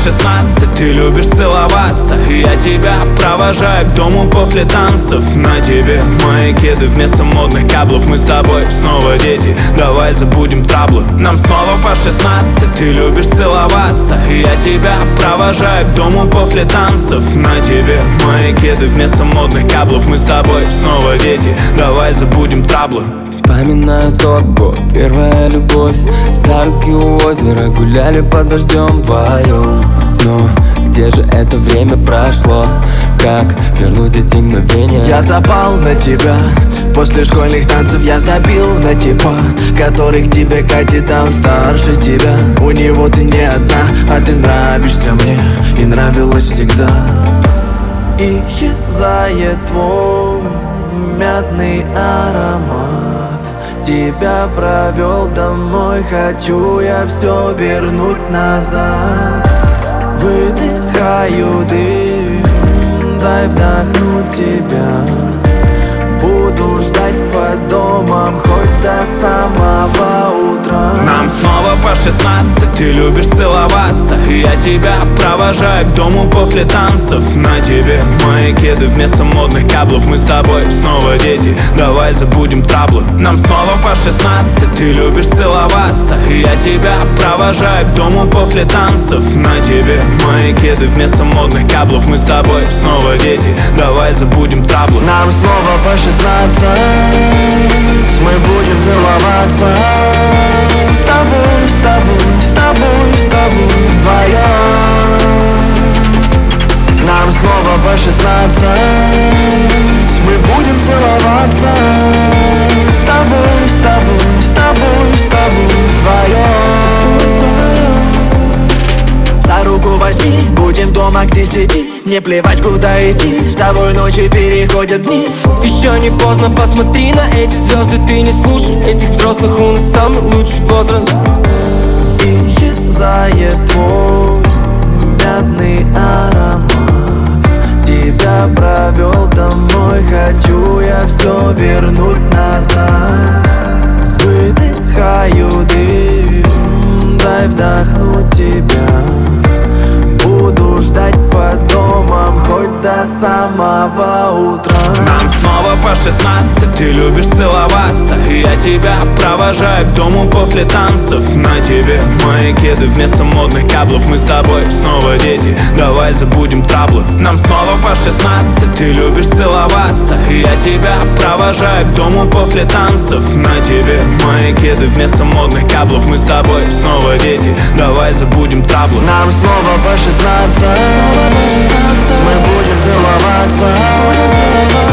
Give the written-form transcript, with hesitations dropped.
16, ты любишь целоваться, и я тебя провожаю к дому после танцев. На тебе мои кеды вместо модных каблов. Мы с тобой снова дети, давай забудем траблы. Нам снова по 16, ты любишь целоваться, и я тебя провожаю к дому после танцев. На тебе мои кеды вместо модных каблов. Мы с тобой снова дети, давай забудем траблы. Вспоминаю тот год, первая любовь. За руки у озера гуляли под дождем вдвоем. Но где же это время прошло? Как вернуть эти мгновения? Я запал на тебя. После школьных танцев я забил на типа, который к тебе катит, а он старше тебя. У него ты не одна, а ты нравишься мне и нравилась всегда. Исчезает твой мятный аромат. Тебя провел домой, хочу я все вернуть назад. Выдыхаю дым, дай вдохнуть тебя. Буду ждать под домом хоть до самого утра. Нам снова по 16, ты любишь целоваться, и я тебя провожаю к дому после танцев. На тебе мои кеды вместо модных каблов. Мы с тобой снова дети, давай забудем траблы. Нам снова по 16, ты любишь целоваться, и я тебя провожаю к дому после танцев. На тебе мои кеды вместо модных каблов. Мы с тобой снова дети, давай забудем траблы. Нам снова по 16, мы будем целоваться. С тобой, с тобой, с тобой, с тобой вдвоем. Нам снова по 16, мы будем целоваться. С тобой, с тобой, с тобой, с тобой вдвоем. За руку возьми, будем дома к 10. Не плевать, куда идти, с тобой ночи переходят дни. Еще не поздно, посмотри на эти звезды. Ты не слушай этих взрослых, у нас самый лучший возраст. Исчезает твой мятный аромат. Тебя провел домой, хочу я все вернуть назад. Выдыхаю дым, дай вдохнуть тебя. Буду ждать под домом хоть до самого утра. Нам снова по 16, ты любишь целоваться, и я тебя провожаю к дому после танцев. На тебе мои кеды вместо модных каблов. Мы с тобой снова дети, давай забудем траблы. Нам снова по 16, ты любишь целоваться, и я тебя провожаю к дому после танцев. На тебе мои кеды вместо модных каблов. Мы с тобой снова дети, давай забудем траблы. Нам снова по 16, мы будем целоваться.